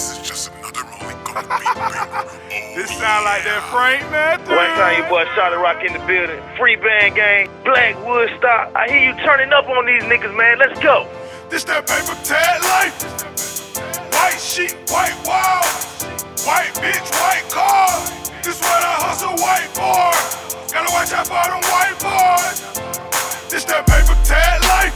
This is just another Rolling Gold beat. This sound like that Frank Matthews. One time your boy Charlie Rock in the building. Free band gang, Black Woodstock. I hear you turning up on these niggas, man. Let's go. This that paper tag life. White sheet, white wall. White bitch, white car. This what I hustle, white boy. Gotta watch out for them white boys. This that paper tag life.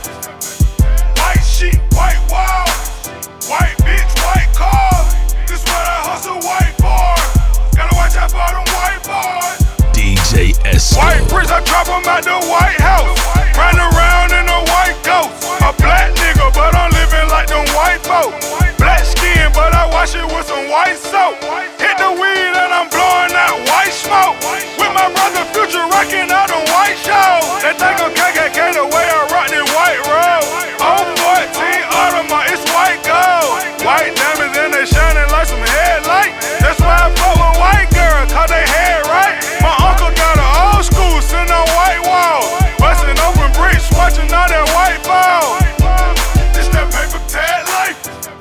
White sheet, white wall. White bitch, white car. This what I hustle, white boy. Gotta watch out for them white boys. DJ Esco. White bricks, I drop them out the White House. Run around in a white ghost. A black nigga, but I'm living like them white folks. Black skin, but I wash it with some white soap. Hit the weed and I'm blowing out white smoke. With my brother Future rocking out them white shows. They think I'm KKK the way I rock this white road. 014 Audemars, it's white gold. White diamonds and they shining like some headlights. That's why I fuck with white girls, cause they head right. My uncle got an old school sitting on white wall. Busting open bricks, watching all that white ball. This that paper tag life.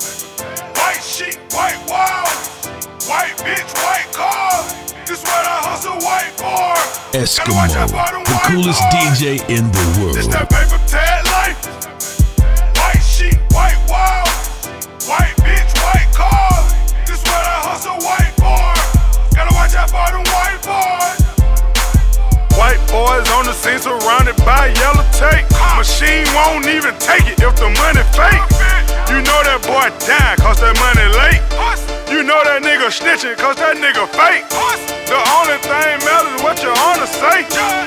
White sheet, white wall. White bitch, white car. This what I hustle, white boy. Eskimo, the coolest DJ in the world. This that paper tag life. White sheet, white wall. White bitch, white car. This what I hustle, white boy. Gotta watch out for them white boys. White boys on the scene surrounded by yellow tape. Machine won't even take it if the money fake. You know that boy dying cause that money late. You know that nigga snitching cause that nigga fake. The only thing matters is what your honor say.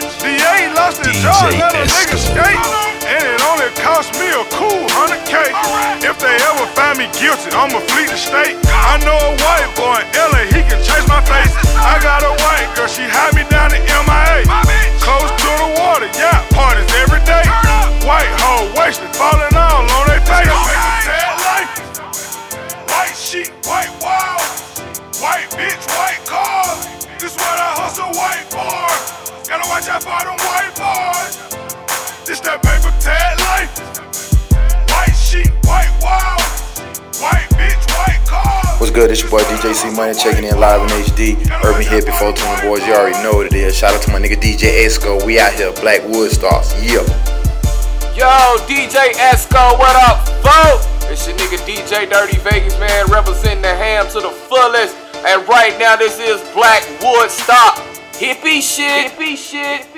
DA lost his job, let a nigga skate. And it only cost me a cool 100K. If they ever find me guilty, I'ma flee the state. I know a white boy in LA, he can change my face. I got a white girl, she had me down in MIA. Close to the water, yacht parties every day. White hoe wasted, falling all on their face. Life. White sheet, white wall. White bitch, white car. This what I hustle, white boy. Gotta watch out for them white boys. This that paper tag life. White sheet, white wall. White bitch, white car. What's good? It's your boy DJ C Money checking in live in HD. Urban Hit before Tuna Boys. You already know what it is. Shout out to my nigga DJ Esco. We out here, Black Woodstocks. Yeah. Yo, DJ Esco, what up, folks? It's your nigga DJ Dirty Vegas, man, representing the ham to the fullest. And right now, this is Black Woodstock. Hippie shit.